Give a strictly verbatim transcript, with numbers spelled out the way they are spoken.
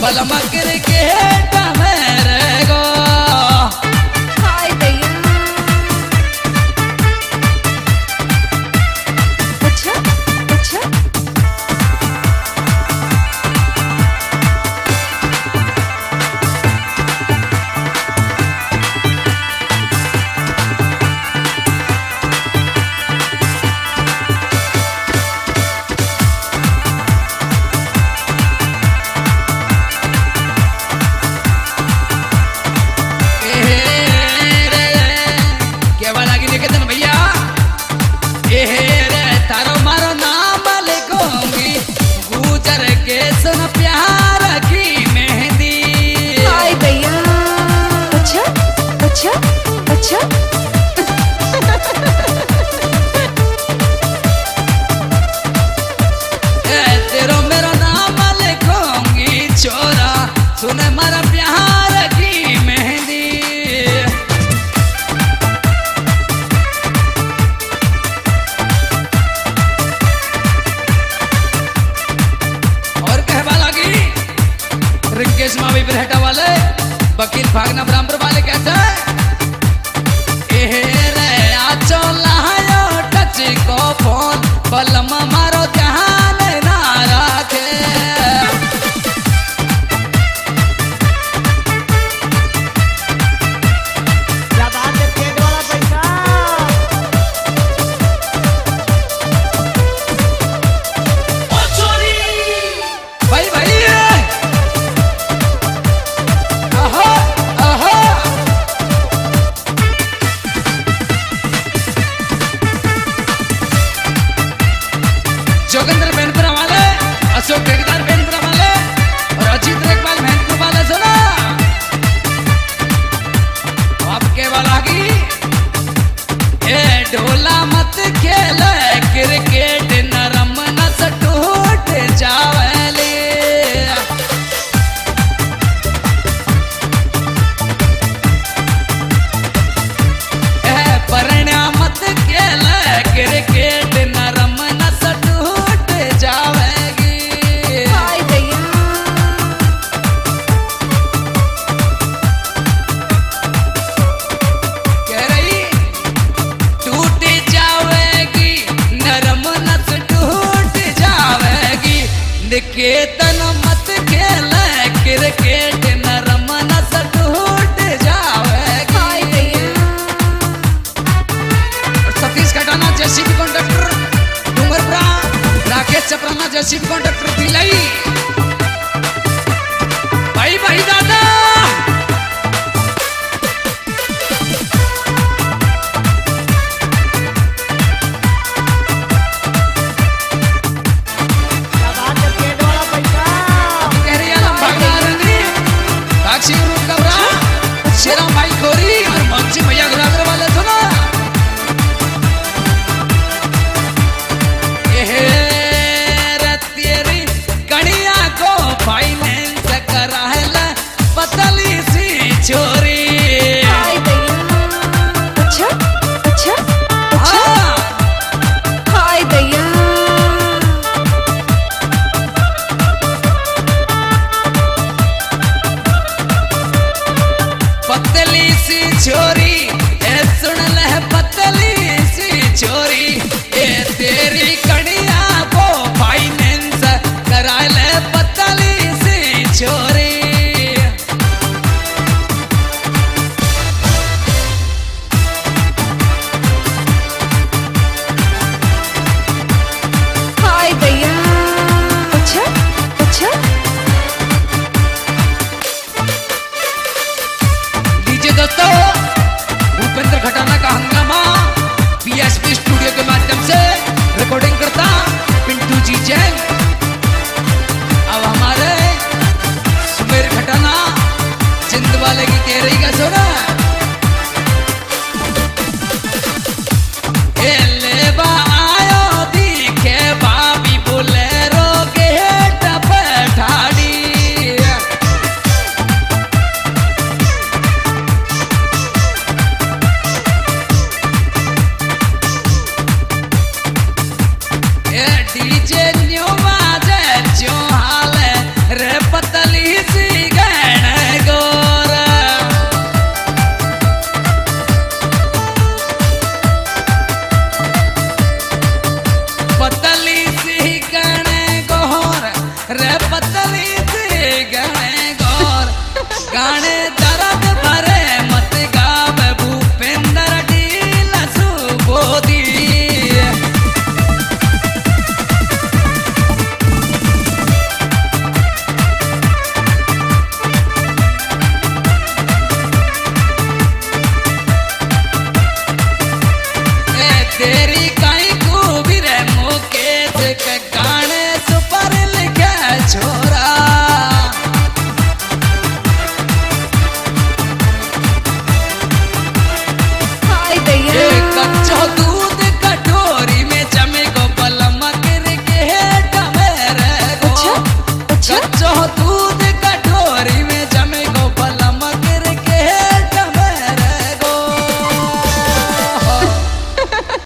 बलमा क्रिकेट मेरे गो हाय भैया। अच्छा अच्छा प्यार की मेहंदी। हाय भैया। अच्छा अच्छा अच्छा तेरो मेरा नाम लिखूंगी छोरा सुन मारा प्यार की मेहंदी। रिंकेश मावी बिरहटा वाले वकील भागना ब्राह्मण वाले कहते हैं रे आचो लायो टच को फोन बलमा मारो ध्यान ना रखे। क्या बात है पेट वाला पैसा। भाई भाई जोगेंद्र बेनपुरा वाले, अशोक ठेकेदार बेनपुरा वाले और अजीत रेखपाल मेहनपुर वाले सुना आपके वाला की ए ढोला मत खेल क्रिकेट नरम नस टूट जावले। ए परण्या मत खेल क्रिकेट नरम नस जावेगी। हाय भैया। कह रही टूट जावेगी नरम नस टूट जावेगी। निकेतन मत खेल क्रिकेट नरम नस टूट जावेगी। हाय भैया। Satish Khatana JCB contractor Dungarpura, Rakesh Chaprana JCB contractor Bhilai.